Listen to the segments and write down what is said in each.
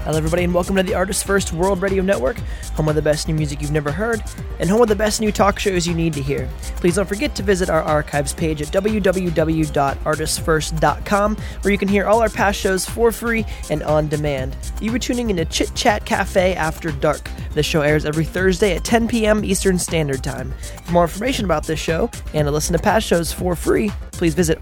Hello, everybody, and welcome to the Artist First World Radio Network, home of the best new music you've never heard, and home of the best new talk shows you need to hear. Please don't forget to visit our archives page at www.artistfirst.com, where you can hear all our past shows for free and on demand. You were tuning into Chit Chat Cafe After Dark. This show airs every Thursday at 10 p.m. Eastern Standard Time. For more information about this show and to listen to past shows for free, please visit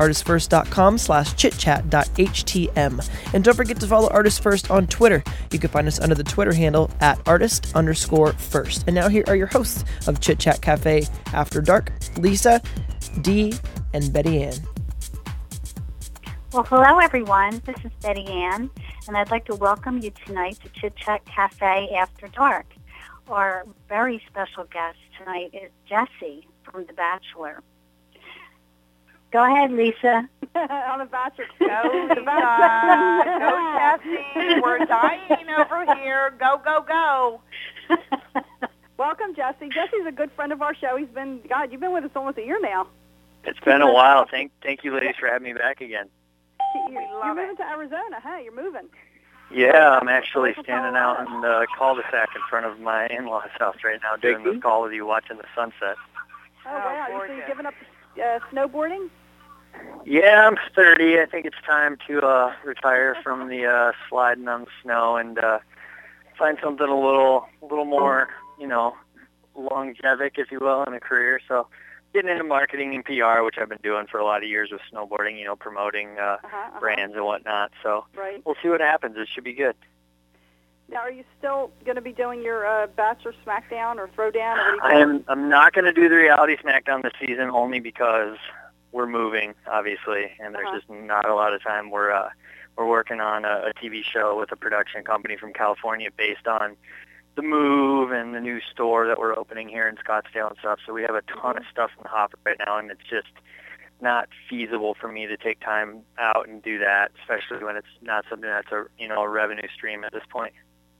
artistfirst.com/chitchat.htm. And don't forget to follow Artist First on Twitter. You can find us under the Twitter handle at artist_first. And now here are your hosts of Chit Chat Cafe After Dark, Lisa, Dee, and Betty Ann. Well, hello, everyone. This is Betty Ann, and I'd like to welcome you tonight to Chit Chat Cafe After Dark. Our very special guest tonight is Jessie from The Bachelor. Go ahead, Lisa. On The Bachelor. Go, Lisa. Go, Jessie. We're dying over here. Go, go, go. Welcome, Jessie. Jesse's a good friend of our show. You've been with us almost a year now. It's been a while. Thank you, ladies, for having me back again. You're moving to Arizona, huh? You're moving. Yeah, I'm actually standing out in the cul-de-sac in front of my in-laws' house right now, doing this call with you, watching the sunset. Oh, wow. So you're giving up snowboarding? Yeah, I'm 30. I think it's time to retire from the sliding on the snow and find something a little more, longevic, if you will, in a career. So getting into marketing and PR, which I've been doing for a lot of years with snowboarding, promoting brands and whatnot. So We'll see what happens. It should be good. Now, are you still going to be doing your Bachelor Smackdown or Throwdown? Or what do you I'm not going to do the reality Smackdown this season only because we're moving, obviously, and there's just not a lot of time. We're working on a TV show with a production company from California based on the move and the new store that we're opening here in Scottsdale and stuff. So we have a ton of stuff in the hopper right now, and it's just not feasible for me to take time out and do that, especially when it's not something that's a revenue stream at this point.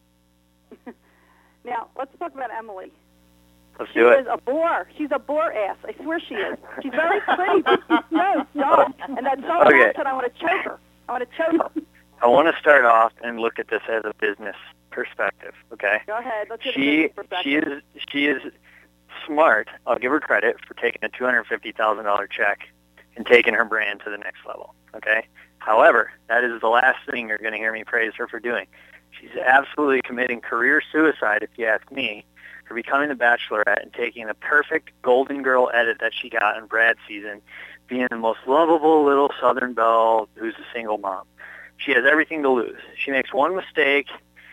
Now, let's talk about Emily. Let's do it. She is a bore. She's a bore ass. I swear she is. She's very pretty, but she's so dumb. And that's so much that I want to choke her. I want to start off and look at this as a business perspective, okay? Go ahead. Let's get a business perspective. She is smart. I'll give her credit for taking a $250,000 check and taking her brand to the next level, okay? However, that is the last thing you're going to hear me praise her for doing. She's absolutely committing career suicide, if you ask me, for becoming the Bachelorette and taking the perfect Golden Girl edit that she got in Brad's season, being the most lovable little Southern belle who's a single mom. She has everything to lose. She makes one mistake,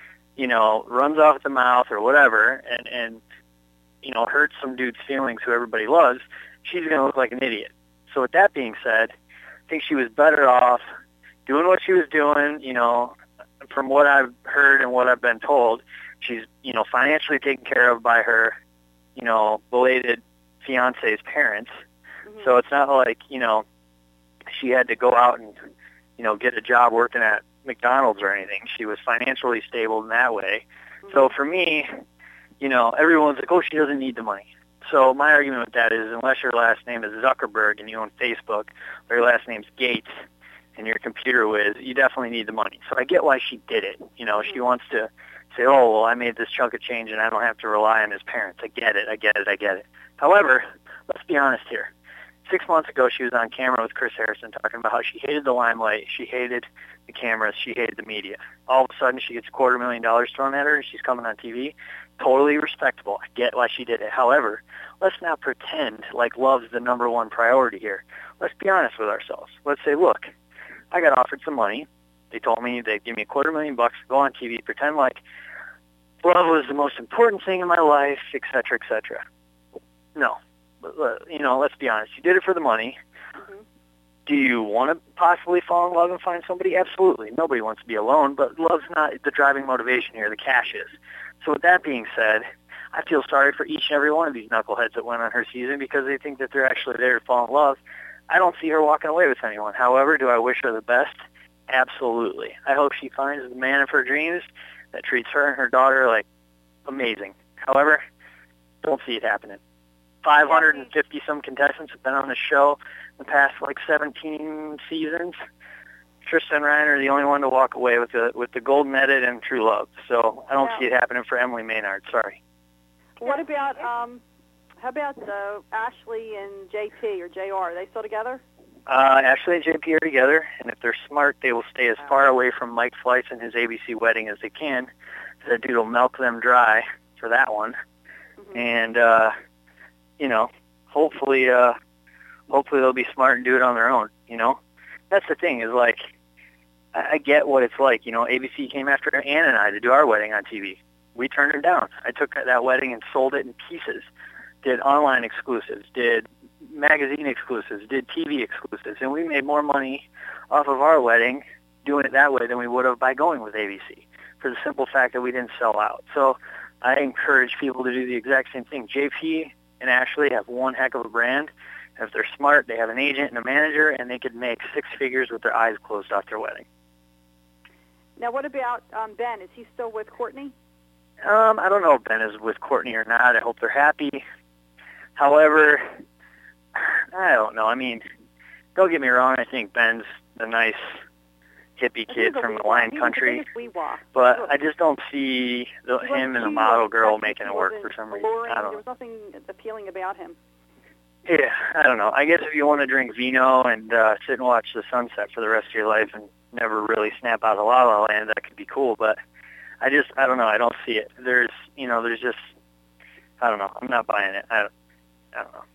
runs off at the mouth or whatever, and hurts some dude's feelings who everybody loves. She's going to look like an idiot. So with that being said, I think she was better off doing what she was doing, from what I've heard and what I've been told. She's, financially taken care of by her, belated fiance's parents. Mm-hmm. So it's not like, she had to go out and, get a job working at McDonald's or anything. She was financially stable in that way. Mm-hmm. So for me, everyone's like, oh, she doesn't need the money. So my argument with that is unless your last name is Zuckerberg and you own Facebook, or your last name's Gates and you're a computer whiz, you definitely need the money. So I get why she did it. She wants to say, oh, well, I made this chunk of change and I don't have to rely on his parents. I get it. However, let's be honest here. 6 months ago, she was on camera with Chris Harrison talking about how she hated the limelight, she hated the cameras, she hated the media. All of a sudden, she gets $250,000 thrown at her and she's coming on TV. Totally respectable. I get why she did it. However, let's not pretend like love's the number one priority here. Let's be honest with ourselves. Let's say, look, I got offered some money. They told me they'd give me $250,000 to go on TV, pretend like love was the most important thing in my life, et cetera, et cetera. No. Let's be honest. You did it for the money. Mm-hmm. Do you want to possibly fall in love and find somebody? Absolutely. Nobody wants to be alone, but love's not the driving motivation here. The cash is. So with that being said, I feel sorry for each and every one of these knuckleheads that went on her season because they think that they're actually there to fall in love. I don't see her walking away with anyone. However, do I wish her the best? Absolutely. I hope she finds the man of her dreams that treats her and her daughter like amazing. However, don't see it happening. 550-some contestants have been on the show in the past, 17 seasons. Trista and Ryan are the only one to walk away with the golden edit and true love. So I don't see it happening for Emily Maynard. Sorry. What about how about Ashley and JP or JR? Are they still together? Ashley and JP are together, and if they're smart, they will stay as far away from Mike Fleiss and his ABC wedding as they can. That dude will milk them dry for that one, and hopefully they'll be smart and do it on their own. That's the thing is like, I get what it's like. ABC came after Ann and I to do our wedding on TV. We turned it down. I took that wedding and sold it in pieces. Did online exclusives, did magazine exclusives, did TV exclusives, and we made more money off of our wedding doing it that way than we would have by going with ABC, for the simple fact that we didn't sell out. So I encourage people to do the exact same thing. JP and Ashley have one heck of a brand. If they're smart, they have an agent and a manager, and they could make six figures with their eyes closed off their wedding. Now, what about Ben? Is he still with Courtney? I don't know if Ben is with Courtney or not. I hope they're happy. However, I don't know. I mean, don't get me wrong. I think Ben's a nice hippie kid from the wine country, but I just don't see him and the model girl making it work for some reason. I don't know. There was nothing appealing about him. Yeah, I don't know. I guess if you want to drink vino and sit and watch the sunset for the rest of your life and never really snap out of La La Land, that could be cool. But I don't know. I don't see it. There's just, I don't know. I'm not buying it. I don't know.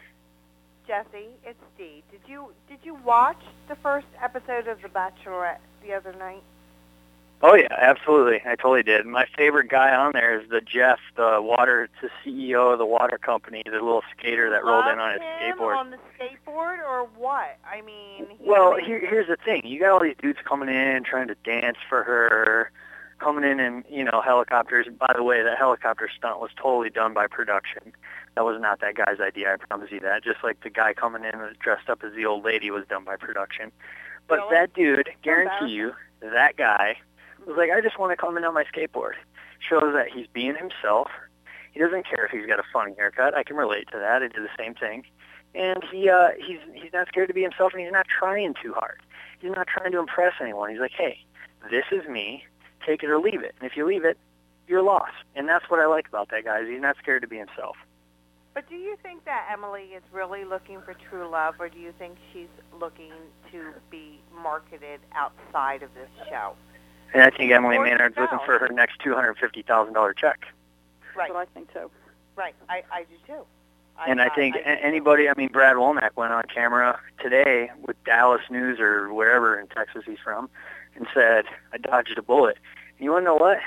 Jesse, it's Dee. Did you watch the first episode of The Bachelorette the other night? Oh yeah, absolutely. I totally did. My favorite guy on there is the Jeff, it's the CEO of the water company, the little skater that rolled in on his skateboard. On the skateboard, or what? I mean, here's the thing. You got all these dudes coming in trying to dance for her, coming in helicopters. By the way, that helicopter stunt was totally done by production. That was not that guy's idea, I promise you that. Just like the guy coming in dressed up as the old lady was done by production. But that dude, guarantee you, that guy was like, I just want to come in on my skateboard. Shows that he's being himself. He doesn't care if he's got a funny haircut. I can relate to that. I did the same thing. And he's not scared to be himself, and he's not trying too hard. He's not trying to impress anyone. He's like, hey, this is me. Take it or leave it. And if you leave it, you're lost. And that's what I like about that guy, is he's not scared to be himself. But do you think that Emily is really looking for true love, or do you think she's looking to be marketed outside of this show? And I think Emily Maynard's looking for her next $250,000 check. Right. That's what I think, too. Right. I do, too. I think anybody, Brad Womack went on camera today with Dallas News or wherever in Texas he's from and said, I dodged a bullet. And you want to know what?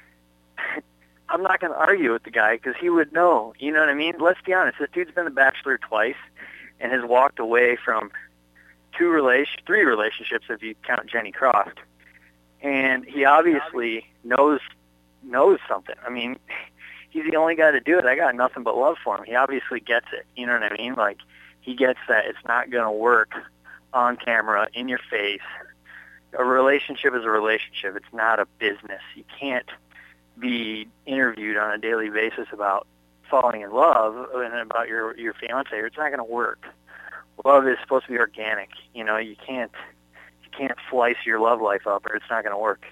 I'm not going to argue with the guy because he would know. You know what I mean? Let's be honest. This dude's been the Bachelor twice and has walked away from three relationships if you count Jenny Croft. And he obviously knows something. I mean, he's the only guy to do it. I got nothing but love for him. He obviously gets it. You know what I mean? Like, he gets that it's not going to work on camera, in your face. A relationship is a relationship. It's not a business. You can't be interviewed on a daily basis about falling in love and about your fiance. It's not going to work. Love is supposed to be organic. You can't slice your love life up, or it's not going to work.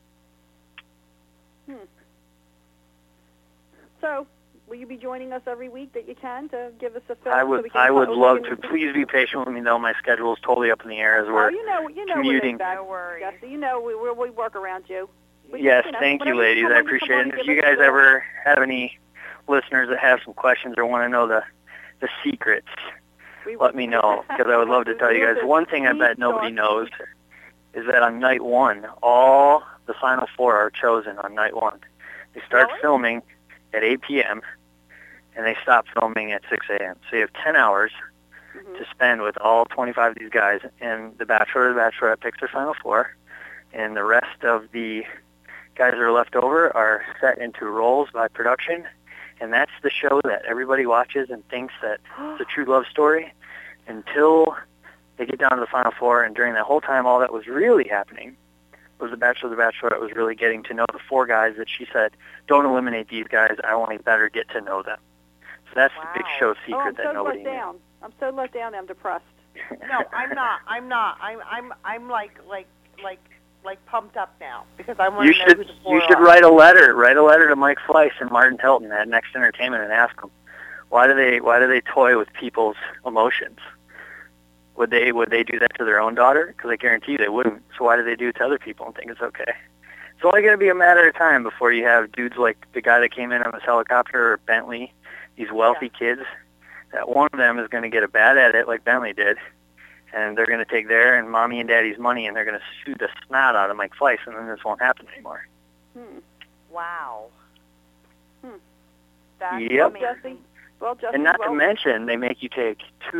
So, will you be joining us every week that you can to give us a film? I would love to. Please be patient with me, though. My schedule is totally up in the air as we're commuting. No worries. Jesse, we work around you. Yes, thank you, ladies. I appreciate it. And if you guys ever have any listeners that have some questions or want to know the secrets, let me know, because I would love to tell you guys. One thing I bet nobody knows is that on night one, all the final four are chosen on night one. They start filming at 8 p.m., and they stop filming at 6 a.m. So you have 10 hours to spend with all 25 of these guys, and the Bachelor or the Bachelorette picks their final four, and the rest of the guys that are left over are set into roles by production, and that's the show that everybody watches and thinks that it's a true love story until they get down to the final four. And during that whole time, all that was really happening was the Bachelor or the Bachelorette was really getting to know the four guys that she said, don't eliminate these guys, I want to better get to know them. So that's the big show secret that nobody knew. I'm so let down, I'm depressed. No, I'm not. I'm like pumped up now because I want to know who the four You should are. write a letter to Mike Fleiss and Martin Hilton at Next Entertainment and ask them why do they toy with people's emotions? Would they do that to their own daughter? Because I guarantee you they wouldn't. So why do they do it to other people and think it's okay? It's only going to be a matter of time before you have dudes like the guy that came in on this helicopter or Bentley, these wealthy kids, that one of them is going to get a bad edit like Bentley did, and they're going to take their and mommy and daddy's money and they're going to sue the snot out of Mike Fleiss, and then this won't happen anymore. Wow. That's Yep. Jesse. Well, Jesse, And not to mention, they make you take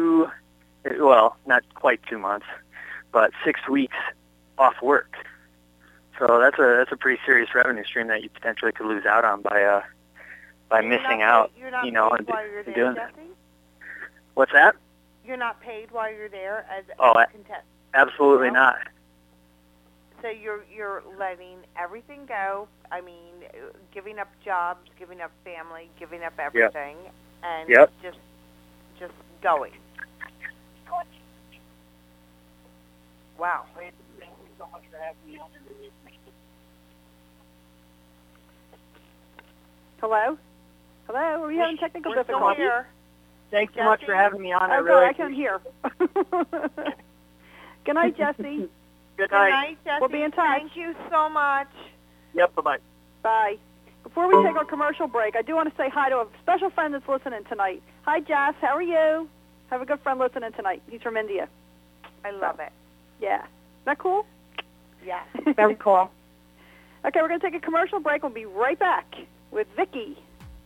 not quite 2 months, but 6 weeks off work. So that's a pretty serious revenue stream that you potentially could lose out on by missing out. You're not paid while you're there, doing Jesse? What's that? You're not paid while you're there as a contestant? Absolutely not. So you're letting everything go. I mean, giving up jobs, giving up family, giving up everything, and just going. Wow. Thank you so much for having me on. Hello? Are we having technical We're still difficulties? here. Thanks so much for having me on. I can't hear. Good night, Jesse. Good Good night, Jesse. We'll be in touch. Thank you so much. Yep, bye-bye. Bye. Before we take our commercial break, I do want to say hi to a special friend that's listening tonight. Hi, Jess. How are you? Have a good friend listening tonight. He's from India. I love it. Yeah. Isn't that cool? Yes. Very cool. Okay, we're going to take a commercial break. We'll be right back with Vicki.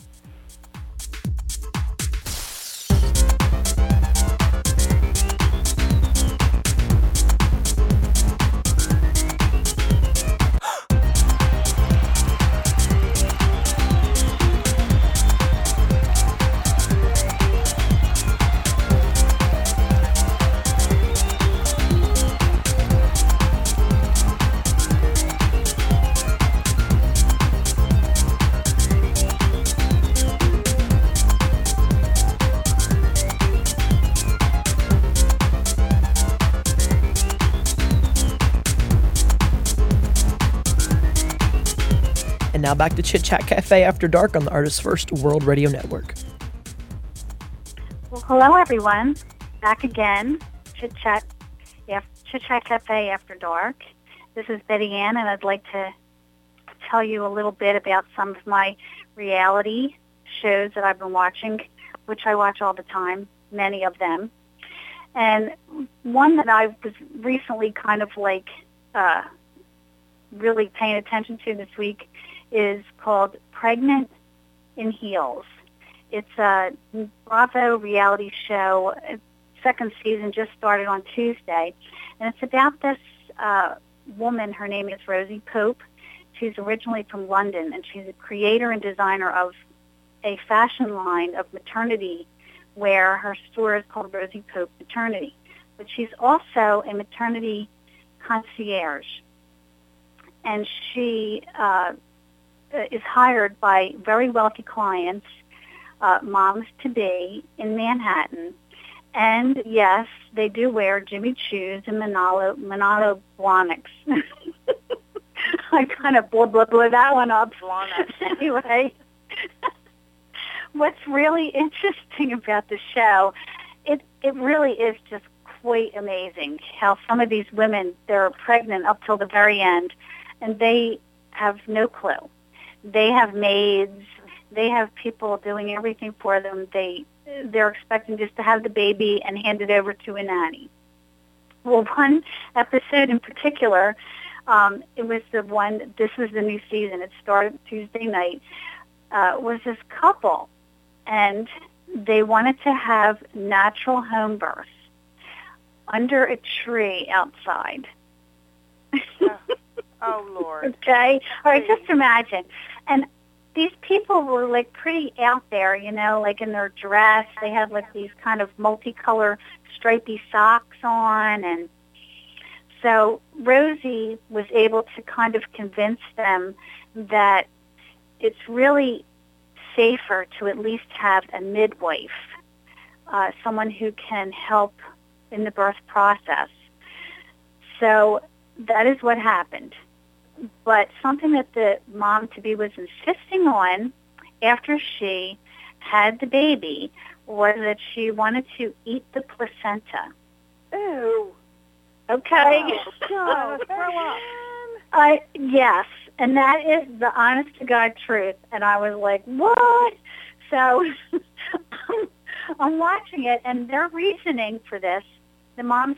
And now back to Chit Chat Cafe After Dark on the Artist First World Radio Network. Well, hello, everyone. Back again, Chit Chat Cafe After Dark. This is Betty Ann, and I'd like to tell you a little bit about some of my reality shows that I've been watching, which I watch all the time, many of them. And one that I was recently kind of like really paying attention to this week is called Pregnant in Heels. It's a Bravo reality show. Second season just started on Tuesday. And it's about this woman. Her name is Rosie Pope. She's originally from London, and she's a creator and designer of a fashion line of maternity wear. Her store is called Rosie Pope Maternity. But she's also a maternity concierge. And she is hired by very wealthy clients, moms-to-be in Manhattan. And, yes, they do wear Jimmy Choos and Manolo Blahniks. I kind of blew that one up. Anyway, what's really interesting about the show, it really is just quite amazing how some of these women, they're pregnant up till the very end, and they have no clue. They have maids. They have people doing everything for them. They're expecting just to have the baby and hand it over to a nanny. Well, one episode in particular, it was the one, this was the new season. It started Tuesday night, was this couple, and they wanted to have natural home birth under a tree outside. Oh, Lord. Okay? All right, just imagine. And these people were, like, pretty out there, you know, like in their dress. They had, like, these kind of multicolor stripy socks on. And so Rosie was able to kind of convince them that it's really safer to at least have a midwife, someone who can help in the birth process. So that is what happened. But something that the mom-to-be was insisting on after she had the baby was that she wanted to eat the placenta. Ew. Okay. Oh, God, throw up. Yes, and that is the honest-to-God truth. And I was like, what? So I'm watching it, and their reasoning for this, the mom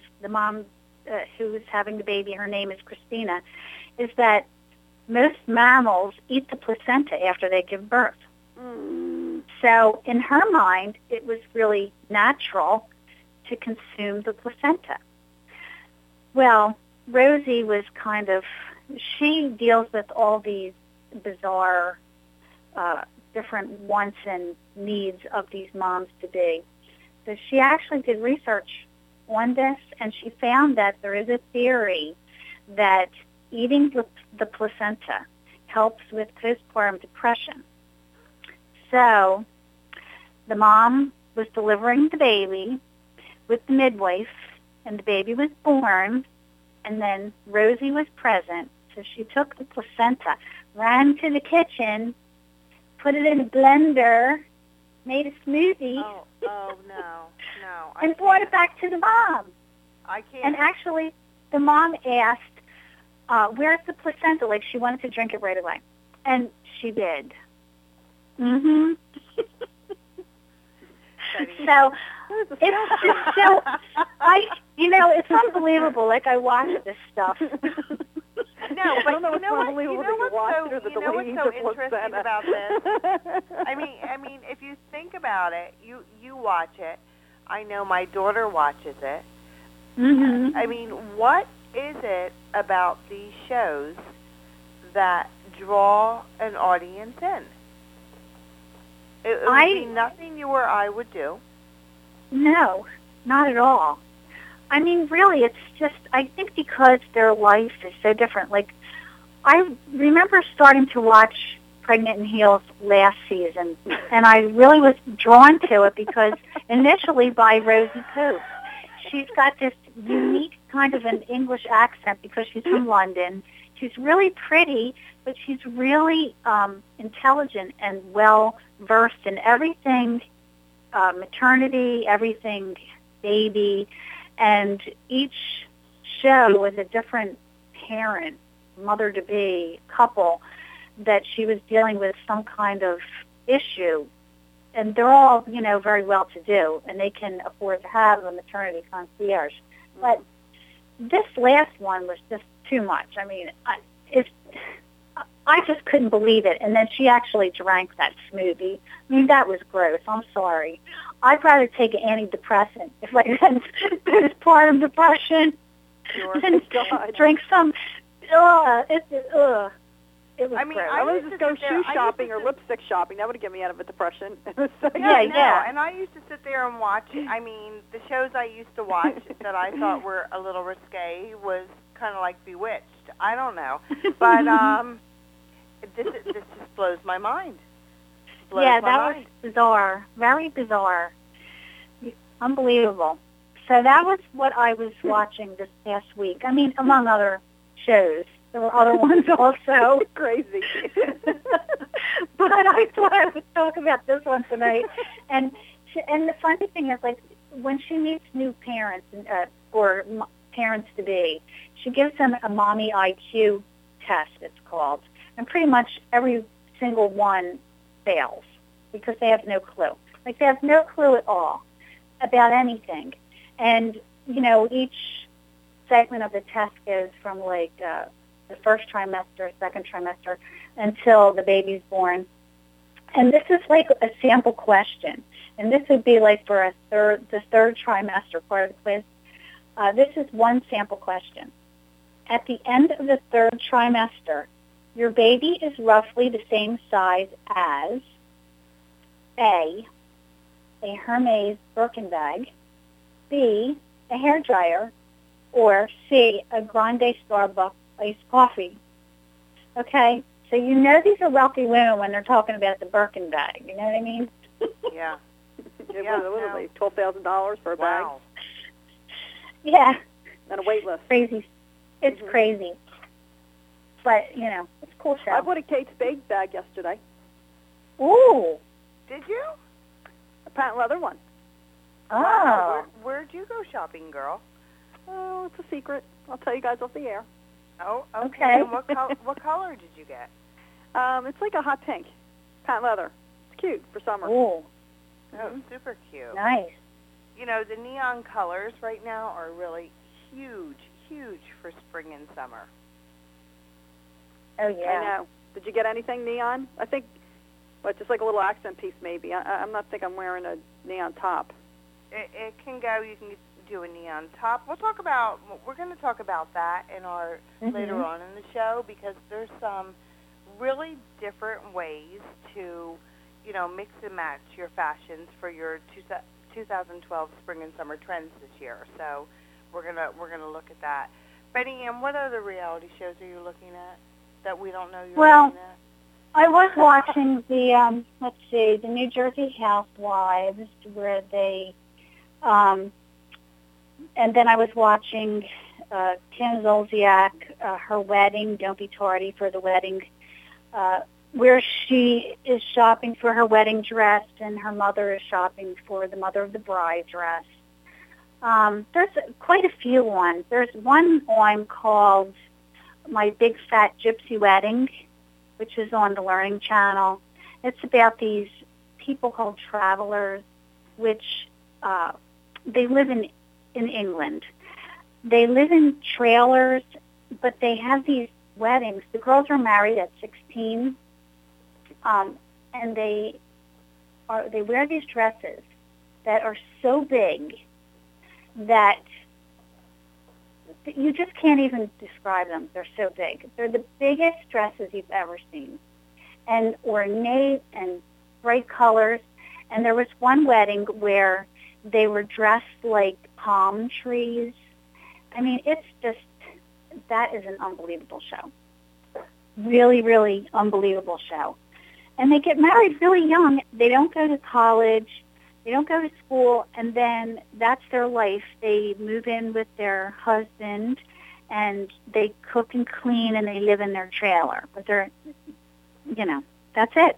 who's having the baby, her name is Christina, is that most mammals eat the placenta after they give birth. Mm. So in her mind, it was really natural to consume the placenta. Well, Rosie was she deals with all these bizarre, different wants and needs of these moms-to-be. So she actually did research on this, and she found that there is a theory that eating the placenta helps with postpartum depression. So the mom was delivering the baby with the midwife, and the baby was born, and then Rosie was present. So she took the placenta, ran to the kitchen, put it in a blender, made a smoothie, Oh no. and brought it back to the mom. I can't. And actually, the mom asked, where's the placenta? Like, she wanted to drink it right away. And she did. Mm-hmm. So, it's unbelievable. Like, I watch this stuff. No, but you know what's so interesting about this? I mean, if you think about it, you watch it. I know my daughter watches it. Mm-hmm. I mean, what is it about these shows that draw an audience in? It would be nothing you or I would do. No, not at all. I mean, really, it's just, I think because their life is so different. Like, I remember starting to watch Pregnant in Heels last season, and I really was drawn to it because initially by Rosie Pope. She's got this unique kind of an English accent because she's from London. She's really pretty, but she's really intelligent and well-versed in everything, maternity, everything baby, and each show was a different parent, mother-to-be, couple, that she was dealing with some kind of issue. And they're all, very well-to-do, and they can afford to have a maternity concierge. But this last one was just too much. I mean, I just couldn't believe it. And then she actually drank that smoothie. I mean, that was gross. I'm sorry. I'd rather take an antidepressant if I had postpartum depression than drink some. It was gross. I would just go shoe shopping or lipstick shopping. That would get me out of a depression. Yeah. And I used to sit there and watch. I mean, the shows I used to watch that I thought were a little risque was kind of like Bewitched. I don't know, but this just blows my mind. Was bizarre, very bizarre, unbelievable. So that was what I was watching this past week. I mean, among other shows. There were other ones also. Crazy. But I thought I would talk about this one tonight. And the funny thing is, like, when she meets new parents or parents-to-be, she gives them a mommy IQ test, it's called. And pretty much every single one fails because they have no clue. Like, they have no clue at all about anything. And, each segment of the test goes from, like, the first trimester, second trimester, until the baby's born. And this is like a sample question. And this would be like for the third trimester part of the quiz. This is one sample question. At the end of the third trimester, your baby is roughly the same size as A, a Hermes Birkin bag, B, a hairdryer, or C, a Grande Starbucks iced coffee. Okay? So these are wealthy women when they're talking about the Birkin bag. You know what I mean? Yeah. Literally $12,000 for a bag. Yeah, and a wait list. crazy. It's Mhm. crazy. But, it's a cool show. I bought a Kate Spade bag yesterday, Ooh. Did you? a patent leather one. Oh. Wow. Where'd you go shopping, girl? Oh, it's a secret. I'll tell you guys off the air. Oh, okay. Okay. And what color did you get? It's like a hot pink, patent leather. It's cute for summer. Ooh. Oh, super cute. Nice. The neon colors right now are really huge for spring and summer. Oh, yeah. I know. Did you get anything neon? I think, just like a little accent piece maybe. I'm not think I'm wearing a neon top. It can go. You can do a neon top. We're going to talk about that in our later on in the show, because there's some really different ways to, mix and match your fashions for your 2012 spring and summer trends this year. So we're gonna look at that. Betty Ann, what other reality shows are you looking at that we don't know you're looking at? I was watching the New Jersey Housewives, where they, and then I was watching Kim Zolciak, her wedding, Don't Be Tardy for the Wedding, where she is shopping for her wedding dress and her mother is shopping for the mother of the bride dress. There's quite a few ones. There's one on called My Big Fat Gypsy Wedding, which is on the Learning Channel. It's about these people called travelers, which they live in England. They live in trailers, but they have these weddings. The girls are married at 16, and they wear these dresses that are so big that you just can't even describe them. They're so big. They're the biggest dresses you've ever seen, and ornate and bright colors. And there was one wedding where they were dressed like palm trees. I mean, that is an unbelievable show. Really, really unbelievable show. And they get married really young. They don't go to college. They don't go to school, and then that's their life. They move in with their husband, and they cook and clean, and they live in their trailer. But they're, that's it.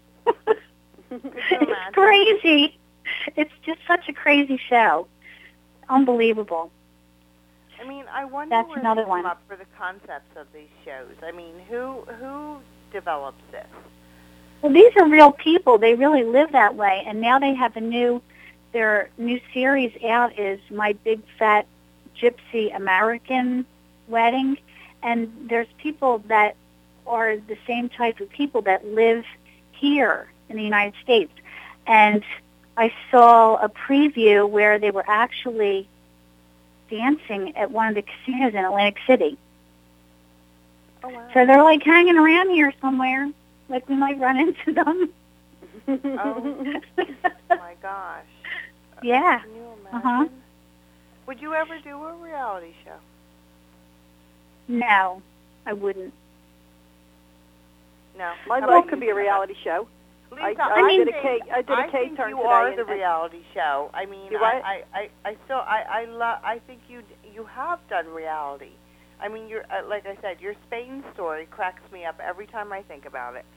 It's crazy. It's just such a crazy show. Unbelievable. I mean, I wonder That's where another they one. come up for the concepts of these shows. I mean, who develops this? Well, these are real people. They really live that way. And now they have their new series out is My Big Fat Gypsy American Wedding. And there's people that are the same type of people that live here in the United States. And I saw a preview where they were actually dancing at one of the casinos in Atlantic City. Oh, wow. So they're like hanging around here somewhere. Like we might run into them. Oh my gosh. Yeah. Can you imagine? Uh-huh. Would you ever do a reality show? No, I wouldn't. No. My How life about could you, be a reality show. Lisa, I did a think- I did a I K think turn you today. are the and- reality show. I mean, You what? I think you have done reality. I mean, you're like I said, your Spain story cracks me up every time I think about it.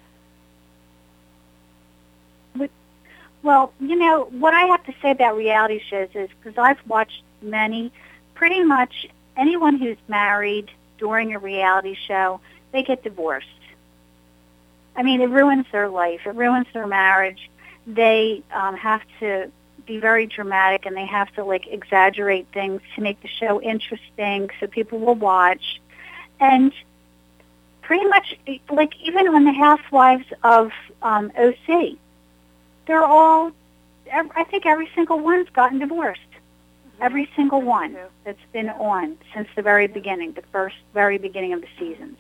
Well, what I have to say about reality shows is, because I've watched many, pretty much anyone who's married during a reality show, they get divorced. I mean, it ruins their life. It ruins their marriage. They have to be very dramatic, and they have to, exaggerate things to make the show interesting so people will watch. And pretty much, even on the Housewives of OC, they're all, I think every single one's gotten divorced. Every single one that's been on since the very beginning, the very beginning of the seasons.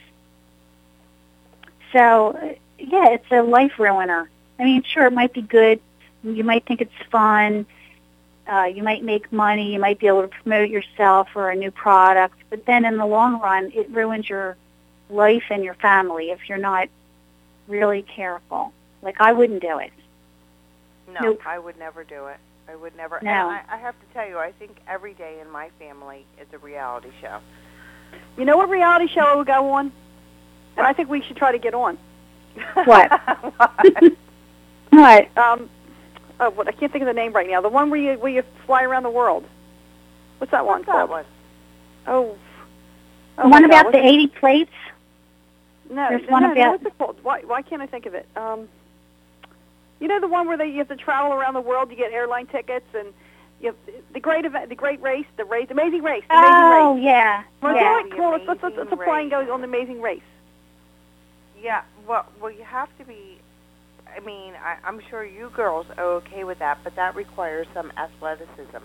So, yeah, it's a life ruiner. I mean, sure, it might be good. You might think it's fun. You might make money. You might be able to promote yourself or a new product. But then in the long run, it ruins your life and your family if you're not really careful. I wouldn't do it. No, Nope. I would never do it. I would never. No. And I have to tell you, I think every day in my family is a reality show. You know what reality show I would go on? And I think we should try to get on. What? What? What? I can't think of the name right now. The one where you fly around the world. What's that one What's called? that one? Oh. The my one God, about what's the 80 plates? No, There's one no, about- what's it called? Why can't I think of it? You know the one where you have to travel around the world, you get airline tickets, and you have the great event, the great race, the Amazing Race, the Oh, Amazing Race. yeah. Well, Yeah. let's apply and go on the Amazing Race. Yeah, well, you have to be. I mean, I'm sure you girls are okay with that, but that requires some athleticism.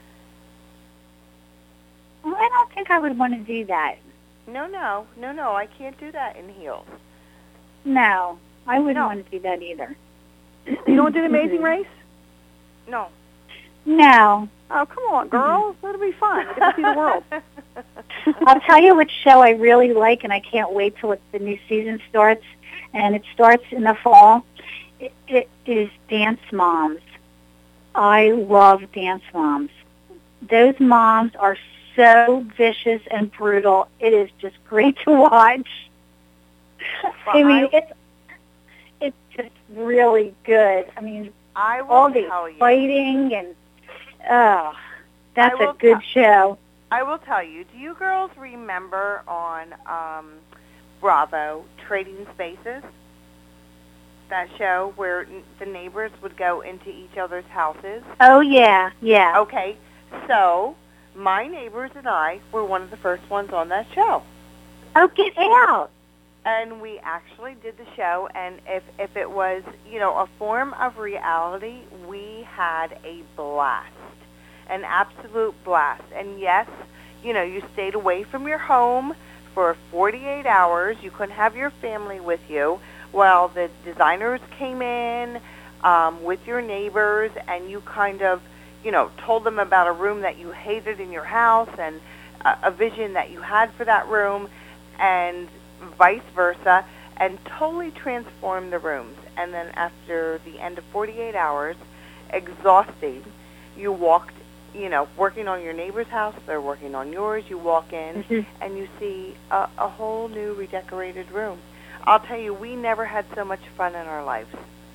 Well, I don't think I would want to do that. No, I can't do that in heels. No, I wouldn't No. want to do that either. You don't want to do the Amazing Race? No. No. Oh, come on, girls. That'll be fun. You get to see the world. I'll tell you which show I really like, and I can't wait till the new season starts, and it starts in the fall. It is Dance Moms. I love Dance Moms. Those moms are so vicious and brutal. It is just great to watch. Well, I mean, it's just really good. I mean, I will all the tell you. fighting and that's I will a good show. I will tell you. Do you girls remember on Bravo, Trading Spaces? That show where the neighbors would go into each other's houses? Oh yeah, yeah. Okay, so my neighbors and I were one of the first ones on that show. Oh, get out. And we actually did the show, and if it was, a form of reality, we had a blast, an absolute blast. And yes, you stayed away from your home for 48 hours. You couldn't have your family with you. Well, the designers came in with your neighbors, and you kind of, told them about a room that you hated in your house and a vision that you had for that room, and vice versa, and totally transformed the rooms. And then after the end of 48 hours, exhausting, you walked, working on your neighbor's house, they're working on yours, you walk in, and you see a whole new redecorated room. I'll tell you, we never had so much fun in our lives.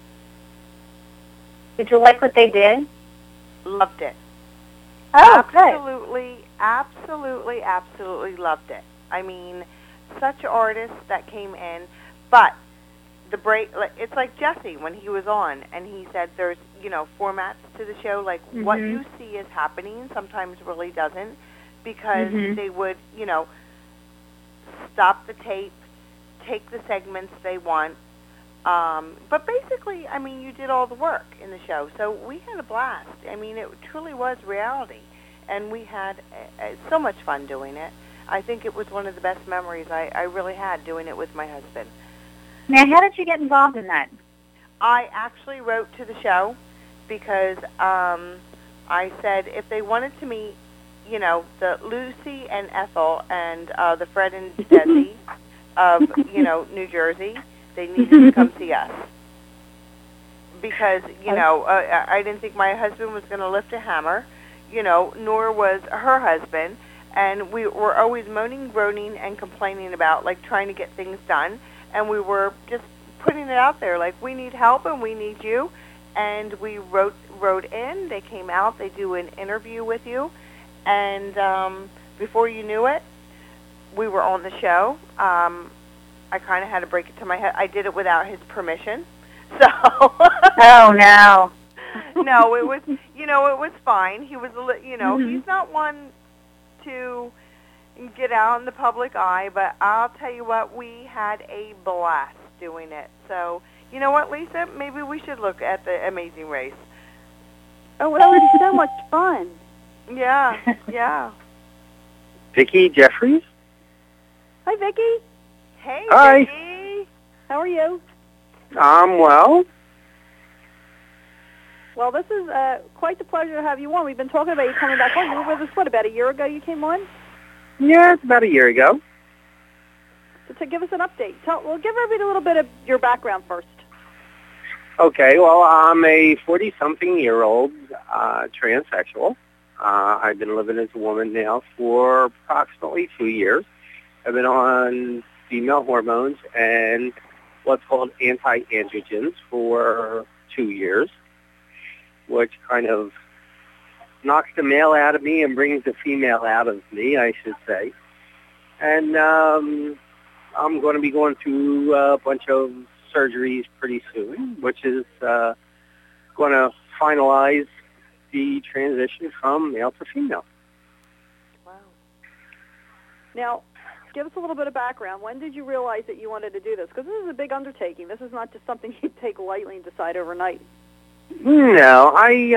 Did you like what they did? Loved it. Oh, good. Absolutely loved it. I mean, such artists that came in, but the break, it's like Jesse when he was on, and he said there's, formats to the show, like what you see is happening sometimes really doesn't, because they would, stop the tape, take the segments they want, but basically, I mean, you did all the work in the show, so we had a blast. I mean, it truly was reality, and we had so much fun doing it. I think it was one of the best memories I really had doing it with my husband. Now, how did you get involved in that? I actually wrote to the show because I said if they wanted to meet, the Lucy and Ethel and the Fred and Desi of, New Jersey, they needed to come see us. Because, I didn't think my husband was going to lift a hammer, nor was her husband. And we were always moaning, groaning, and complaining about, trying to get things done. And we were just putting it out there, we need help and we need you. And we wrote in. They came out. They do an interview with you. And before you knew it, we were on the show. I kind of had to break it to my head. I did it without his permission. So. Oh, no. No, it was, it was fine. He was, he's not one to get out in the public eye, but I'll tell you what, we had a blast doing it. So, you know what, Lisa? Maybe we should look at the Amazing Race. Oh, that was so much fun. Yeah. Vicki Jeffries? Hi, Vicki. Hey, Hi. Vicki. How are you? I'm well. Well, this is quite the pleasure to have you on. We've been talking about you coming back on. You were with us, about a year ago you came on? Yeah, it's about a year ago. So to give us an update, give everybody a little bit of your background first. Okay, well, I'm a 40-something-year-old transsexual. I've been living as a woman now for approximately 2 years. I've been on female hormones and what's called anti-androgens for 2 years, which kind of knocks the male out of me and brings the female out of me, I should say. And I'm going to be going through a bunch of surgeries pretty soon, which is going to finalize the transition from male to female. Wow. Now, give us a little bit of background. When did you realize that you wanted to do this? Because this is a big undertaking. This is not just something you take lightly and decide overnight. No,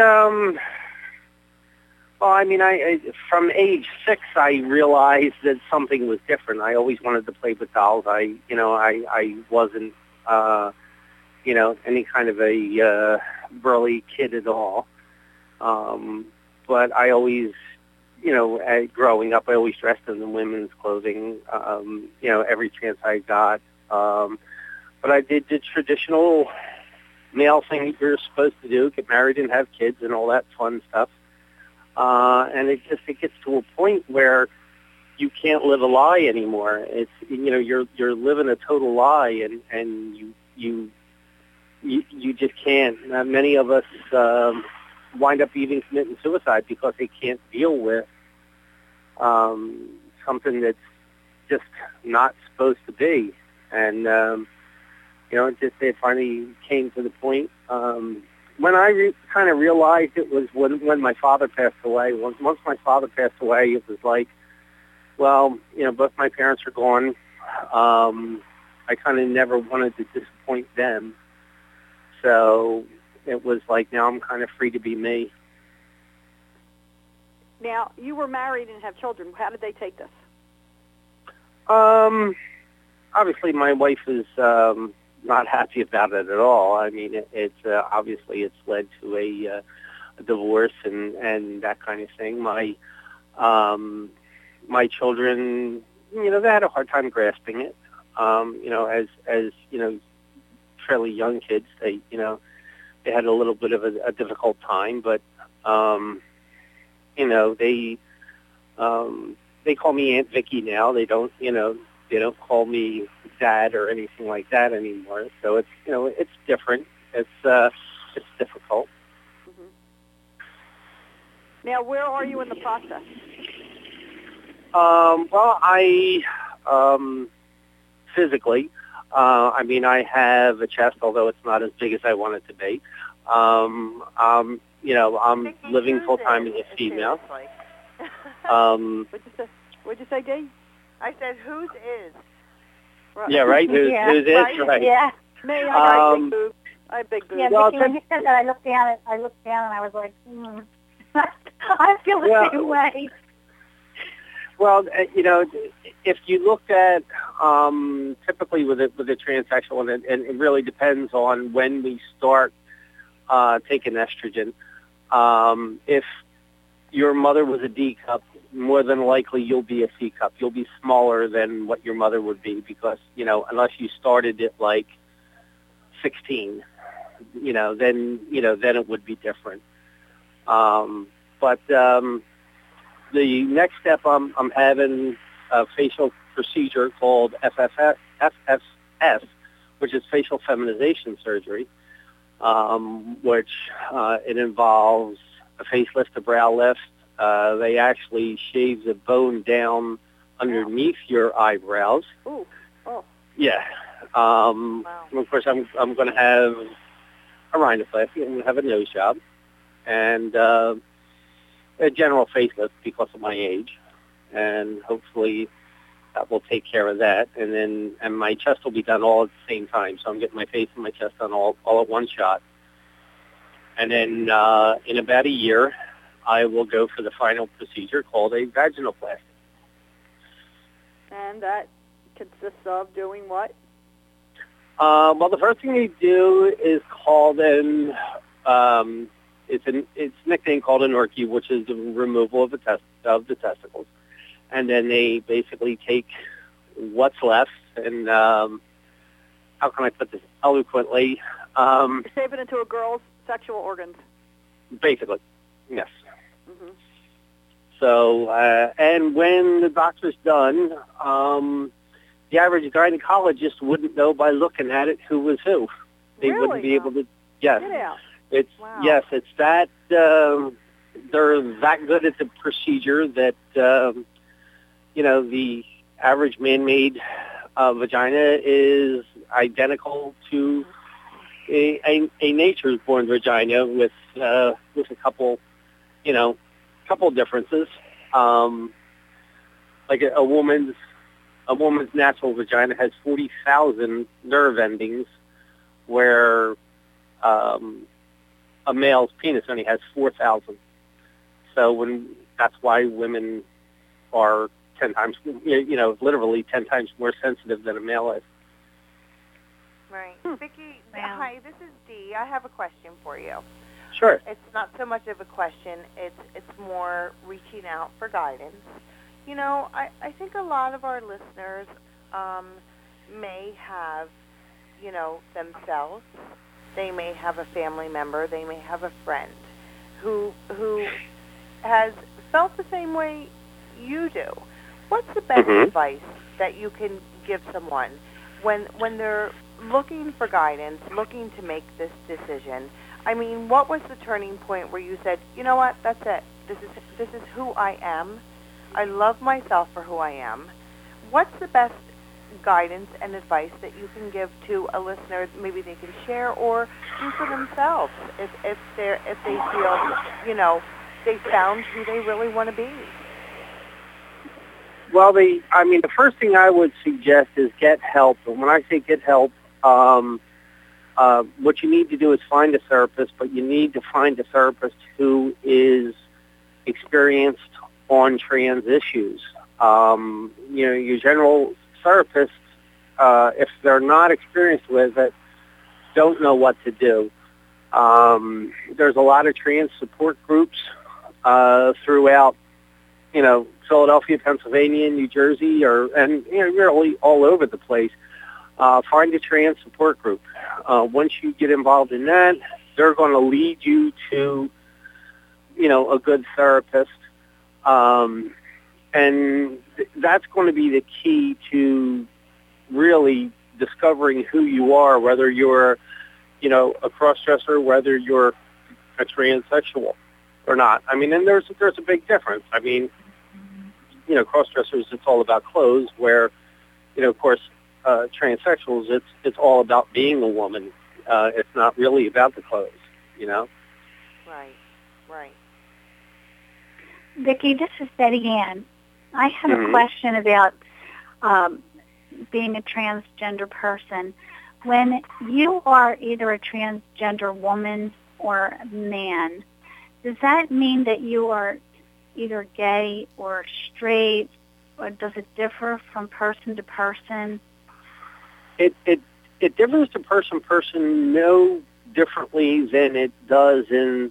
I from age 6, I realized that something was different. I always wanted to play with dolls. I wasn't, any kind of a burly kid at all. But I always, growing up, I always dressed in women's clothing, every chance I got. But I did the traditional male thing that you're supposed to do, get married and have kids and all that fun stuff. And it gets to a point where you can't live a lie anymore. It's, you're living a total lie, and you just can't. Many of us wind up even committing suicide because they can't deal with something that's just not supposed to be. And it finally came to the point. When I kind of realized it was when my father passed away. Once my father passed away, it was like, well, both my parents are gone. I kind of never wanted to disappoint them. So it was like, now I'm kind of free to be me. Now, you were married and have children. How did they take this? Obviously, my wife is not happy about it at all. I mean, it's obviously it's led to a divorce and that kind of thing. My children, they had a hard time grasping it. As fairly young kids, they had a little bit of a difficult time, but they call me Aunt Vicky now. They don't call me Dad or anything like that anymore. So it's it's different. It's difficult. Mm-hmm. Now, where are you in the process? Well, I physically, I have a chest, although it's not as big as I want it to be. I'm living full time as a female. What'd you say, Dee? I said, whose is? Right. Yeah, right. Whose is right? Yeah. Me, I got big boobs. I have big boobs. Yeah, Well, Vicki, when you said that, I looked down and I was like, I feel the same way. Well, if you looked at typically with a transsexual, and it really depends on when we start taking estrogen. If your mother was a D cup, more than likely you'll be a C cup. You'll be smaller than what your mother would be because, unless you started at like 16, then it would be different. But the next step, I'm having a facial procedure called FFS, which is facial feminization surgery, which it involves a facelift, a brow lift. They actually shave the bone down underneath your eyebrows. Ooh. Oh. Yeah. Wow. Of course, I'm going to have a rhinoplasty. I'm going to have a nose job and a general facelift because of my age, and hopefully that will take care of that. And my chest will be done all at the same time. So I'm getting my face and my chest done all at one shot. And then in about a year, I will go for the final procedure called a vaginoplasty. And that consists of doing what? Well, the first thing they do is called it's nicknamed called an orchie, which is the removal of the testicles. And then they basically take what's left and, how can I put this eloquently, Shape it into a girl's sexual organs. Basically, yes. Mm-hmm. So, and when the doctor's done, the average gynecologist wouldn't know by looking at it who was who. They Really? wouldn't be able to. Yes, Get out. it's Wow. yes, it's that they're that good at the procedure that the average man-made vagina is identical to a nature's-born vagina with a couple differences. Like a woman's natural vagina has 40,000 nerve endings, where a male's penis only has 4,000. So that's why women are 10 times, literally 10 times more sensitive than a male is. Right. Vicki, Wow. hi, this is Dee. I have a question for you. Sure. It's not so much of a question. It's more reaching out for guidance. I think a lot of our listeners may have, themselves. They may have a family member. They may have a friend who has felt the same way you do. What's the best advice that you can give someone when they're looking for guidance, looking to make this decision? I mean, what was the turning point where you said, you know what, that's it. This is who I am. I love myself for who I am. What's the best guidance and advice that you can give to a listener? Maybe they can share or do for themselves if they feel, they found who they really want to be. Well, the first thing I would suggest is get help. And when I say get help, what you need to do is find a therapist, but you need to find a therapist who is experienced on trans issues. Your general therapists, if they're not experienced with it, don't know what to do. There's a lot of trans support groups throughout, Philadelphia, Pennsylvania, New Jersey, and really all over the place. Find a trans support group. Once you get involved in that, they're going to lead you to, a good therapist. And that's going to be the key to really discovering who you are, whether you're, a cross-dresser, whether you're a transsexual or not. I mean, and there's a big difference. I mean, cross-dressers, it's all about clothes, where, of course, transsexuals, it's all about being a woman. It's not really about the clothes, Right. Vicki, this is Betty Ann. I have a question about being a transgender person. When you are either a transgender woman or a man, does that mean that you are either gay or straight, or does it differ from person to person? It differs to person no differently than it does in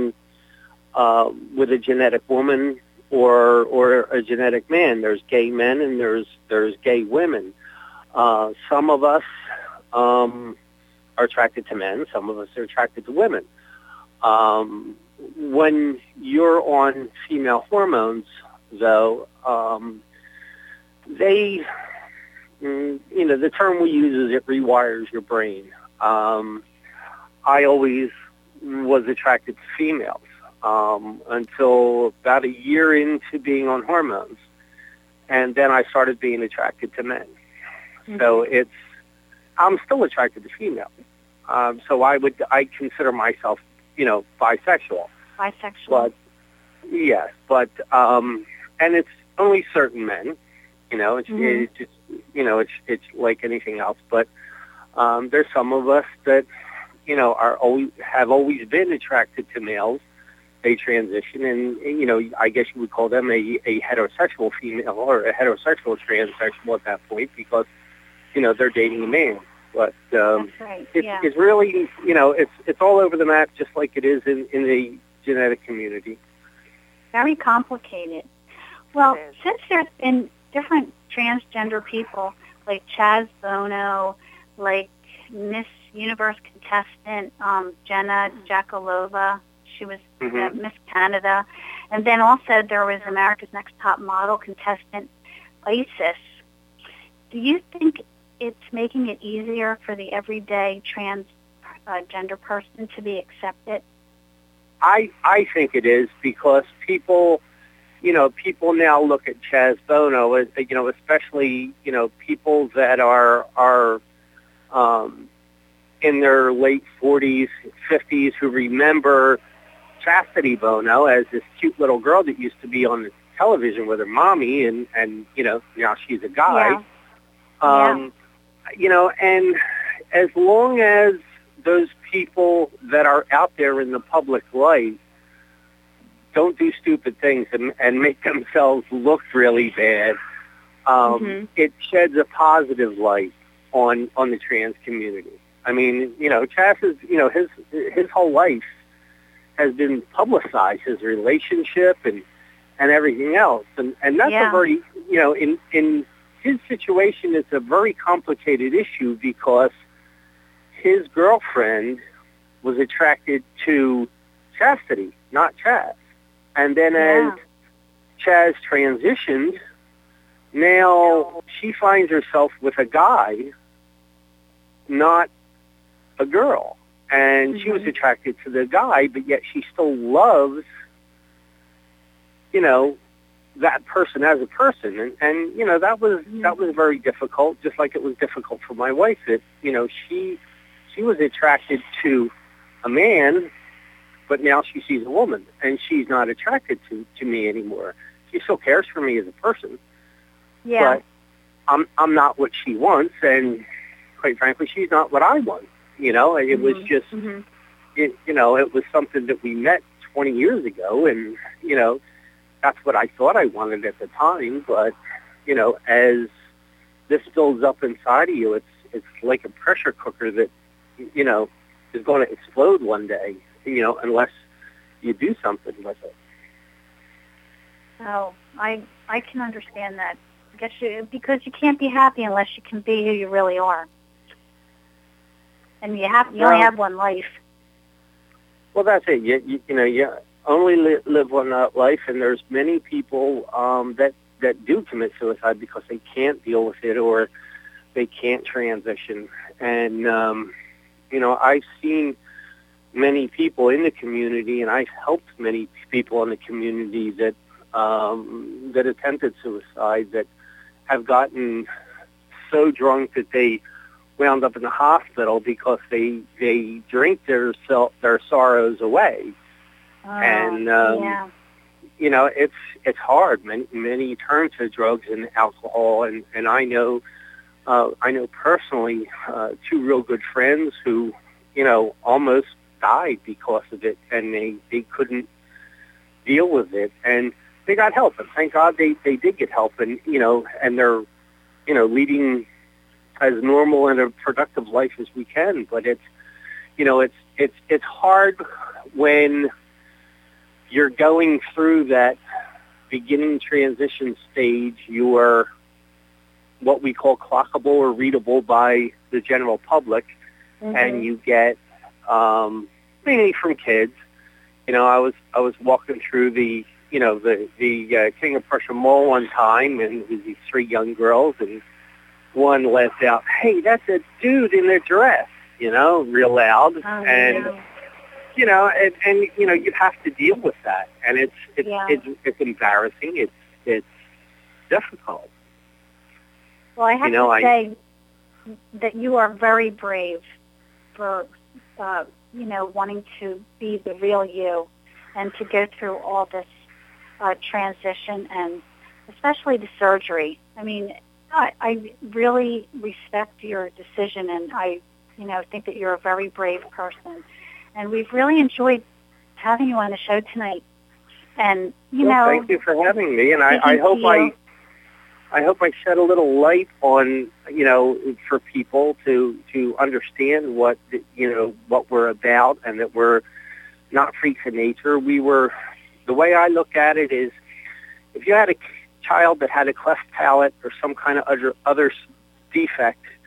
with a genetic woman or a genetic man. There's gay men and there's gay women. Some of us are attracted to men. Some of us are attracted to women. When you're on female hormones, though, the term we use is it rewires your brain. I always was attracted to females until about a year into being on hormones, and then I started being attracted to men. So I'm still attracted to females. So I consider myself, bisexual. Bisexual. But yes, and it's only certain men. It's just, it's like anything else. But there's some of us that, have always been attracted to males. They transition, and I guess you would call them a heterosexual female or a heterosexual transsexual at that point, because they're dating a man. But That's right. it's really it's all over the map, just like it is in the genetic community. Very complicated. Well, since there's been different transgender people like Chaz Bono, like Miss Universe contestant, Jenna Jakalova. She was Miss Canada. And then also there was America's Next Top Model contestant, Isis. Do you think it's making it easier for the everyday transgender person to be accepted? I think it is, because people now look at Chaz Bono, especially, people that are in their late 40s, 50s, who remember Chastity Bono as this cute little girl that used to be on the television with her mommy, and now she's a guy. And as long as those people that are out there in the public light don't do stupid things and make themselves look really bad, it sheds a positive light on the trans community. I mean, Chaz is, his whole life has been publicized, his relationship and everything else. And that's a very, in his situation, it's a very complicated issue, because his girlfriend was attracted to Chastity, not Chaz. And then as Chaz transitioned, now she finds herself with a guy, not a girl. And she was attracted to the guy, but yet she still loves, that person as a person. And that was very difficult, just like it was difficult for my wife. That, she was attracted to a man, but now she sees a woman, and she's not attracted to me anymore. She still cares for me as a person, but I'm not what she wants, and quite frankly, she's not what I want. It was just, it was something that we met 20 years ago, and, that's what I thought I wanted at the time. But, as this builds up inside of you, it's like a pressure cooker that, is going to explode one day, unless you do something with it. Oh, I can understand that. Because you can't be happy unless you can be who you really are. And you only have one life. Well, that's it. You only live one life, and there's many people that do commit suicide because they can't deal with it, or they can't transition. And I've seen many people in the community, and I've helped many people in the community that attempted suicide, that have gotten so drunk that they wound up in the hospital because they drink their sorrows away. And it's hard. Many turn to drugs and alcohol, and I know personally 2 real good friends who almost died because of it, and they couldn't deal with it, and they got help, and thank God they did get help, and and they're leading as normal and a productive life as we can. But it's hard when you're going through that beginning transition stage. You are what we call clockable or readable by the general public, and you get mainly from kids. I was walking through the King of Prussia Mall one time, and there was these 3 young girls, and one left out, "Hey, that's a dude in a dress," real loud, and you have to deal with that, and it's embarrassing. It's difficult. Well, I have to say that you are very brave for wanting to be the real you, and to go through all this transition, and especially the surgery. I mean, I really respect your decision, and I think that you're a very brave person. And we've really enjoyed having you on the show tonight. And thank you for having me. And I hope I shed a little light on for people to understand what we're about, and that we're not freaks of nature. The way I look at it is, if you had a child that had a cleft palate or some kind of other defect,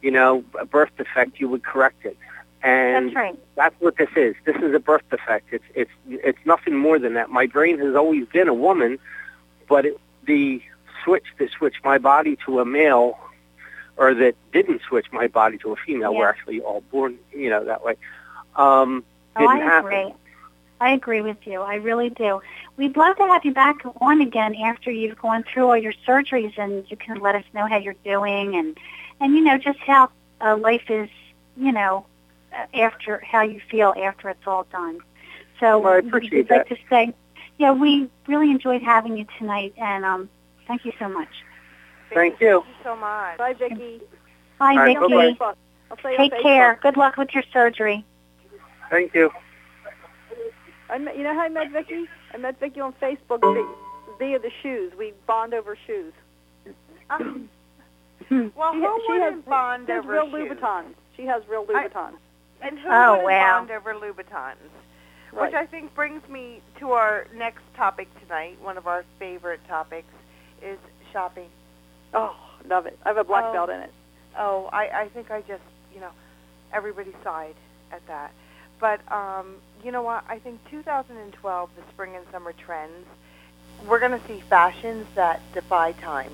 a birth defect, you would correct it. And That's right. that's what this is. This is a birth defect. It's nothing more than that. My brain has always been a woman, but the switch that switched my body to a male, or that didn't switch my body to a female, we're actually all born, that way. Didn't happen. I agree with you. I really do. We'd love to have you back on again after you've gone through all your surgeries, and you can let us know how you're doing and just how life is, after how you feel after it's all done. So well, I appreciate we'd like to say, we really enjoyed having you tonight, and thank you so much. Thank you. Thank you so much. Bye, Vicki. Bye, right, Vicki. bye-bye. I'll see you Take on Facebook. care. Good luck with your surgery. Thank you. You know how I met Vicki? I met Vicki on Facebook via the shoes. We bond over shoes. Well, who wouldn't bond over real shoes? Louboutins. She has real Louboutins. And who Oh, wouldn't wow. bond over Louboutins? Right. Which I think brings me to our next topic tonight. One of our favorite topics is shopping. Oh, love it. I have a black belt in it. Oh, I think I just, everybody sighed at that. But you know what? I think 2012, the spring and summer trends, we're going to see fashions that defy time.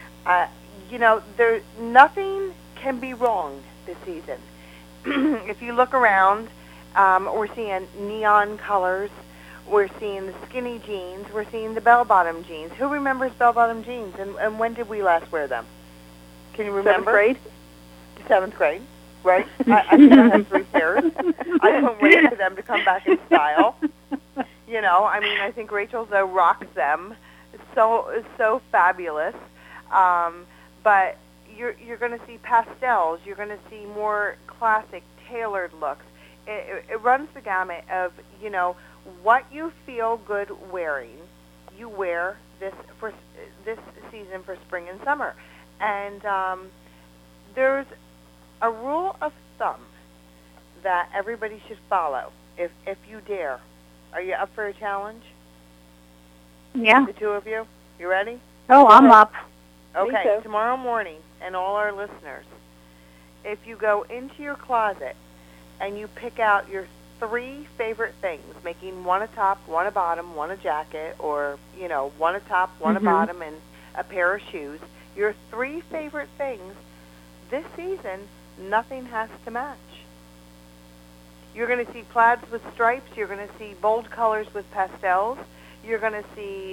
Nothing can be wrong this season. If you look around, we're seeing neon colors. We're seeing the skinny jeans. We're seeing the bell-bottom jeans. Who remembers bell-bottom jeans? And when did we last wear them? Can you remember? 7th grade? 7th grade, right? I think I had 3 pairs. I couldn't wait for them to come back in style. I think Rachel Zoe rocks them. It's so fabulous. But you're going to see pastels. You're going to see more classic, tailored looks. It runs the gamut of, what you feel good wearing. You wear this season for spring and summer. And there's a rule of thumb that everybody should follow, if you dare. Are you up for a challenge? Yeah. The two of you? You ready? Oh, I'm up. Okay, too. tomorrow morning, and all our listeners, if you go into your closet and you pick out your 3 favorite things, making one a top, one a bottom, one a jacket, or, one a top, one a bottom, and a pair of shoes, your 3 favorite things, this season, nothing has to match. You're going to see plaids with stripes. You're going to see bold colors with pastels. You're going to see,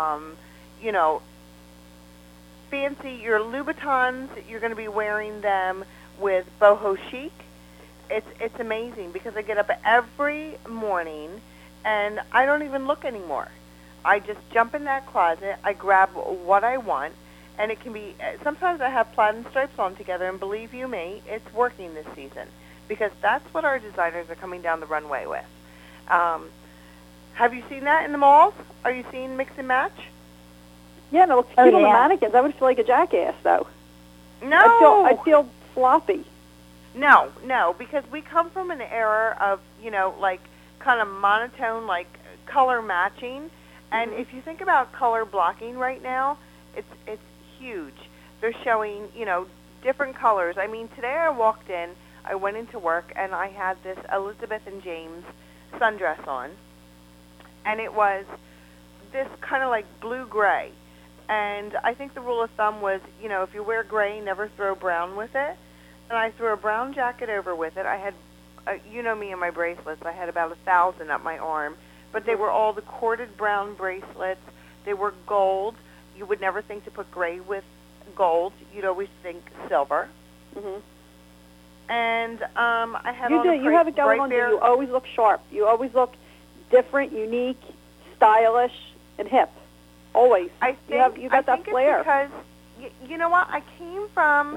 fancy, your Louboutins. You're going to be wearing them with boho chic. It's amazing because I get up every morning and I don't even look anymore. I just jump in that closet. I grab what I want. And it can be, sometimes I have plaid and stripes on together, and believe you me, it's working this season because that's what our designers are coming down the runway with. Have you seen that in the malls? Are you seeing mix and match? Yeah, and it looks cute on the mannequins. I would feel like a jackass, though. No. I feel sloppy. No, because we come from an era of, kind of monotone, color matching. And if you think about color blocking right now, it's huge. They're showing, different colors. I mean, today I walked in, I went into work, and I had this Elizabeth and James sundress on. And it was this kind of like blue-gray. And I think the rule of thumb was, if you wear gray, never throw brown with it. And I threw a brown jacket over with it. I had, me and my bracelets. I had about 1,000 up my arm. But they were all the corded brown bracelets. They were gold. You would never think to put gray with gold. You'd always think silver. Mm-hmm. And I had You have it going on. You always look sharp. You always look different, unique, stylish, and hip. Always. I think you got that flair. It's because you know what? I came from.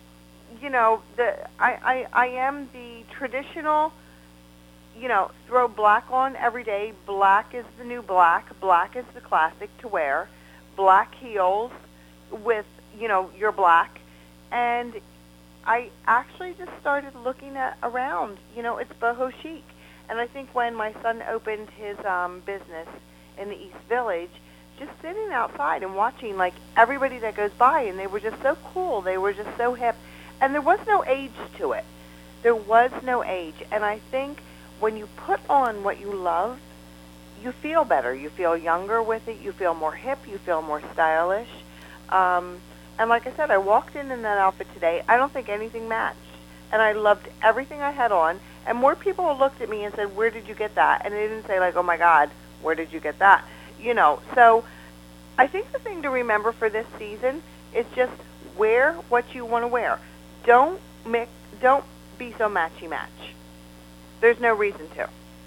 I am the traditional. Throw black on every day. Black is the new black. Black is the classic to wear. Black heels with, your black. And I actually just started looking around. It's boho chic. And I think when my son opened his business in the East Village, just sitting outside and watching, everybody that goes by, and they were just so cool. They were just so hip. and there was no age to it. There was no age. And I think when you put on what you love, you feel better. You feel younger with it. You feel more hip. You feel more stylish. And like I said, I walked in that outfit today. I don't think anything matched. And I loved everything I had on. And more people looked at me and said, where did you get that? And they didn't say, like, oh, my God, where did you get that? You know, so I think the thing to remember for this season is just wear what you want to wear. Don't be so matchy-match. There's no reason to.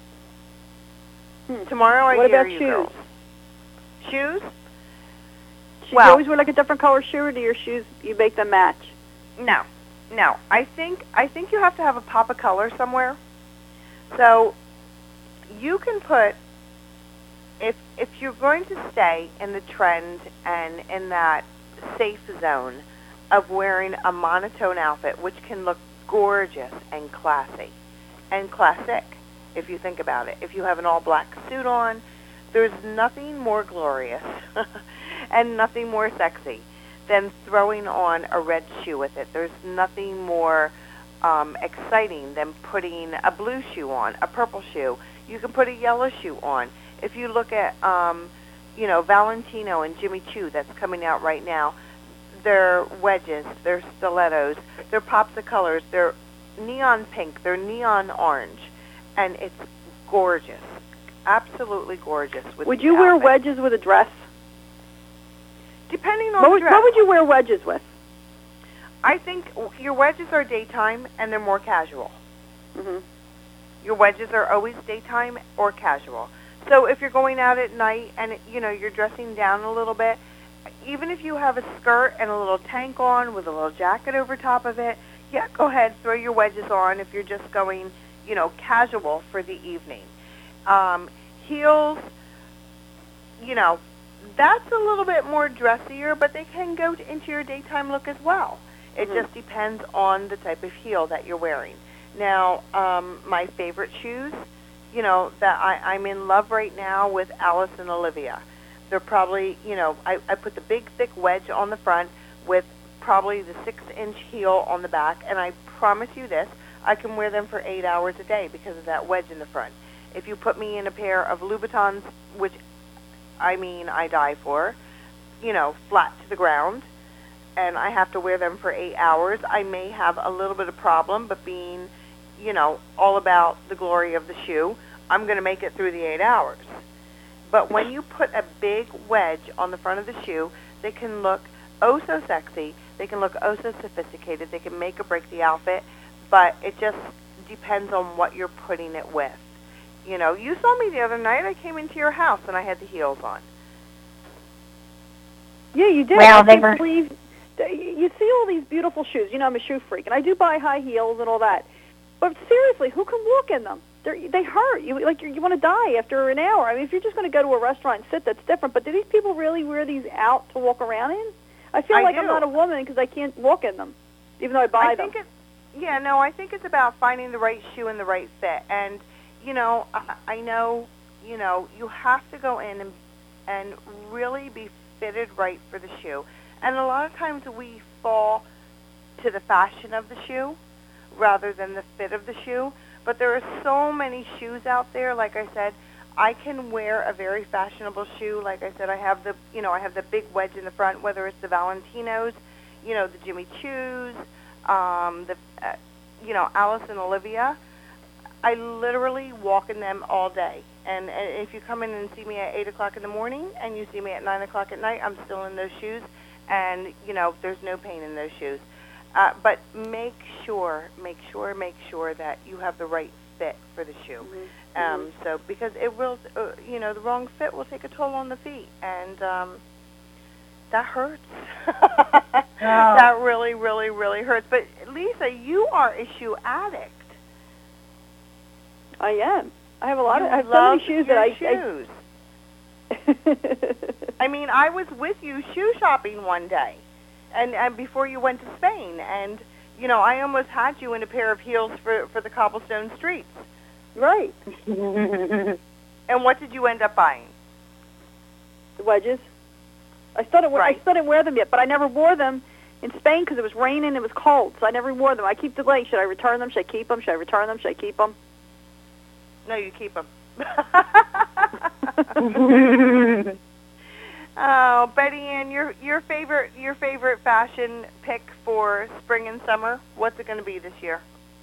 Tomorrow I hear you, girls. Shoes? Should you always wear like a different color shoe, or do your shoes, you make them match? No. I think you have to have a pop of color somewhere. So you can put, if you're going to stay in the trend and in that safe zone of wearing a monotone outfit, which can look gorgeous and classy and classic, if you think about it. If you have an all-black suit on, there's nothing more glorious and nothing more sexy than throwing on a red shoe with it. There's nothing more exciting than putting a blue shoe on, a purple shoe. You can put a yellow shoe on. If you look at, Valentino and Jimmy Choo that's coming out right now, they're wedges, they're stilettos, they're pops of colors, they're neon pink, they're neon orange, and it's gorgeous, absolutely gorgeous. Would you wear wedges with a dress? Depending on the dress. What would you wear wedges with? I think your wedges are daytime and they're more casual. Mm-hmm. Your wedges are always daytime or casual. So if you're going out at night and, you're dressing down a little bit, even if you have a skirt and a little tank on with a little jacket over top of it, yeah, go ahead, throw your wedges on if you're just going, casual for the evening. Heels, that's a little bit more dressier, but they can go into your daytime look as well. It just depends on the type of heel that you're wearing. Now, my favorite shoes, that I'm in love right now with Alice and Olivia. They're probably, I put the big, thick wedge on the front with probably the 6-inch heel on the back, and I promise you this, I can wear them for 8 hours a day because of that wedge in the front. If you put me in a pair of Louboutins, which, I die for, flat to the ground, and I have to wear them for 8 hours, I may have a little bit of problem, but being, all about the glory of the shoe, I'm going to make it through the 8 hours. But when you put a big wedge on the front of the shoe, they can look oh so sexy, they can look oh so sophisticated, they can make or break the outfit, but it just depends on what you're putting it with. You saw me the other night, I came into your house and I had the heels on. Yeah, you did. Well, you see all these beautiful shoes. I'm a shoe freak, and I do buy high heels and all that. But seriously, who can walk in them? They hurt. You want to die after an hour. If you're just going to go to a restaurant and sit, that's different. But do these people really wear these out to walk around in? I feel like I'm not a woman because I can't walk in them, even though I buy them. I think it's about finding the right shoe and the right fit. And, I know, you have to go in and really be fitted right for the shoe. And a lot of times we fall to the fashion of the shoe rather than the fit of the shoe. But there are so many shoes out there. Like I said, I can wear a very fashionable shoe. Like I said, I have the big wedge in the front, whether it's the Valentinos, the Jimmy Choos, Alice and Olivia. I literally walk in them all day. And if you come in and see me at 8 o'clock in the morning and you see me at 9 o'clock at night, I'm still in those shoes. And, there's no pain in those shoes. But make sure that you have the right fit for the shoe. So because it will, the wrong fit will take a toll on the feet. And that hurts. That really, really, really hurts. But, Lisa, you are a shoe addict. I am. I have I have so many shoes that I shoes. I was with you shoe shopping one day, and before you went to Spain, and I almost had you in a pair of heels for the cobblestone streets. Right. And what did you end up buying? The wedges. I still didn't wear them yet, but I never wore them in Spain because it was raining. It was cold, so I never wore them. I keep delaying. Should I return them? Should I keep them? Should I return them? Should I keep them? No, you keep them. Oh, Betty Ann, your favorite fashion pick for spring and summer? What's it going to be this year?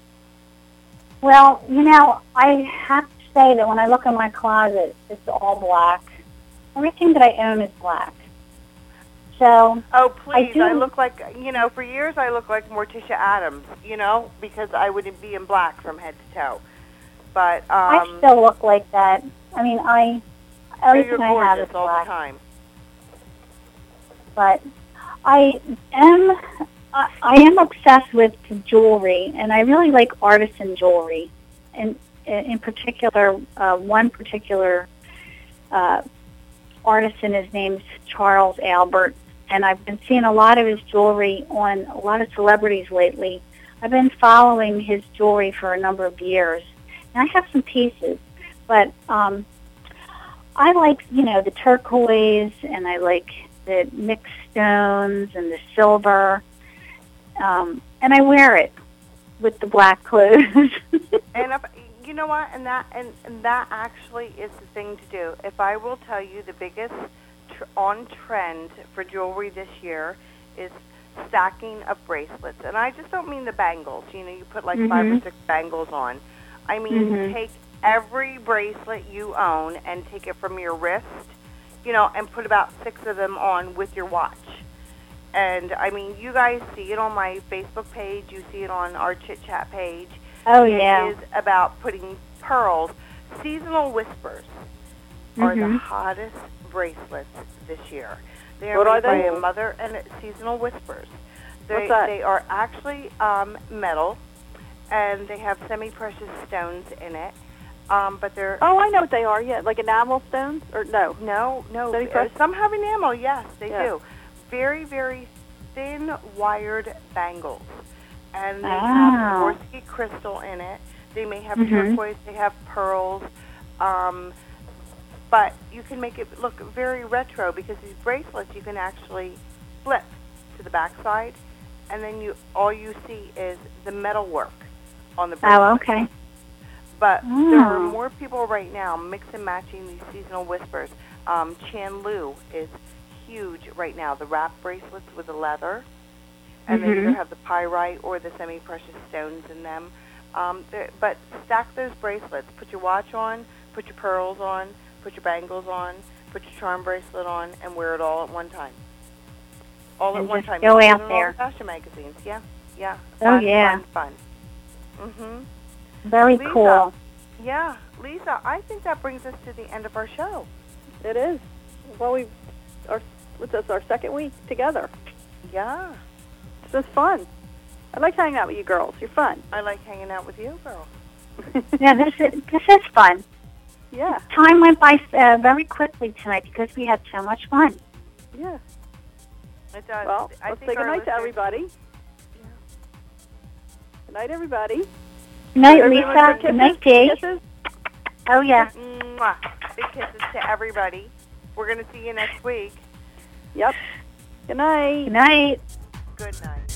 Well, I have to say that when I look in my closet, it's all black. Everything that I own is black. So. Oh, please! I look like for years I looked like Morticia Adams, because I would be in black from head to toe. But I still look like that. I mean, everything I have is all black. the time. But I am obsessed with jewelry, and I really like artisan jewelry. And in particular, one particular artisan, his name's Charles Albert, and I've been seeing a lot of his jewelry on a lot of celebrities lately. I've been following his jewelry for a number of years, and I have some pieces, but I like, the turquoise, and I like the mixed stones and the silver, and I wear it with the black clothes. And you know what, and that actually is the thing to do. If I will tell you, the biggest on trend for jewelry this year is stacking of bracelets, and I just don't mean the bangles. You put like 5 or 6 bangles on. I mean, take every bracelet you own and take it from your wrist, and put about 6 of them on with your watch. And, I mean, you guys see it on my Facebook page. You see it on our Chit Chat page. Oh, yeah. It is about putting pearls. Seasonal Whispers are the hottest bracelets this year. They are made by a mother and Seasonal Whispers. What's that? They are actually metal, and they have semi-precious stones in it. But they're... Oh, I know what they are, yeah. Like enamel stones? Or no? No. Some have enamel, yes, they do. Very, very thin, wired bangles. And they have Swarovski crystal in it. They may have turquoise, they have pearls. But you can make it look very retro because these bracelets you can actually flip to the backside, and then all you see is the metal work on the bracelet. Oh, okay. But there are more people right now mix and matching these Seasonal Whispers. Chan Lu is huge right now. The wrap bracelets with the leather, and they either have the pyrite or the semi-precious stones in them. But stack those bracelets. Put your watch on, put your pearls on, put your bangles on, put your charm bracelet on, and wear it all at one time. All at one time. Go out there. Fashion magazines, yeah. Oh, yeah. Fun. Very Lisa, cool. Yeah, Lisa, I think that brings us to the end of our show. It is. Well, what's this, our second week together? Yeah. It's just fun. I like hanging out with you girls. You're fun. I like hanging out with you, girl. Yeah, this is fun. Yeah. Time went by very quickly tonight because we had so much fun. Yeah. It does. Well, let's say good night to everybody. Yeah. Good night, everybody. Good night, Lisa. Good night, Dee. Kisses. Oh, yeah. Mwah. Big kisses to everybody. We're going to see you next week. Yep. Good night. Good night. Good night.